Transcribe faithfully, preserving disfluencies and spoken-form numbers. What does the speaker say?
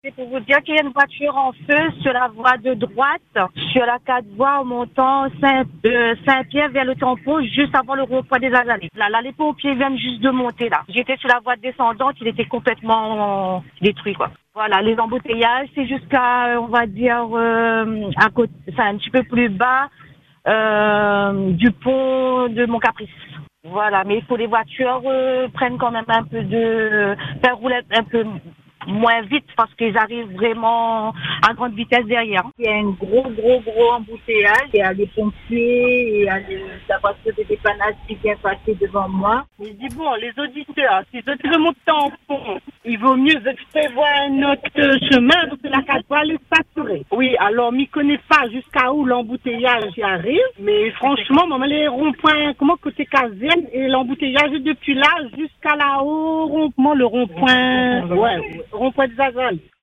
C'est pour vous dire qu'il y a une voiture en feu sur la voie de droite, sur la quatre voies en montant Saint, euh, Saint-Pierre vers le tampon, juste avant le rond-point des Azalées. Là, là, les pompiers viennent juste de monter là. J'étais sur la voie descendante, il était complètement détruit, quoi. Voilà, les embouteillages, c'est jusqu'à, on va dire, euh, à côté, enfin, un petit peu plus bas euh, du pont de Mont-Caprice. Voilà, mais il faut les voitures euh, prennent quand même un peu de, faire rouler un peu moins vite parce qu'ils arrivent vraiment à grande vitesse derrière. Il y a un gros, gros, gros embouteillage. Il y a les pompiers, il y a les, la voiture de dépannage qui vient passer devant moi. Je dis bon, les auditeurs, si vous veulent monter en pont, il vaut mieux prévoir un autre chemin parce que la quatre voies est saturée. Oui, alors, m'y connais pas jusqu'à où l'embouteillage y arrive, mais franchement, maman, les ronds-points, comment côté Casienne, et l'embouteillage est depuis là jusqu'à là-haut, rond-point, le rond-point, ouais, rond-point des Azales.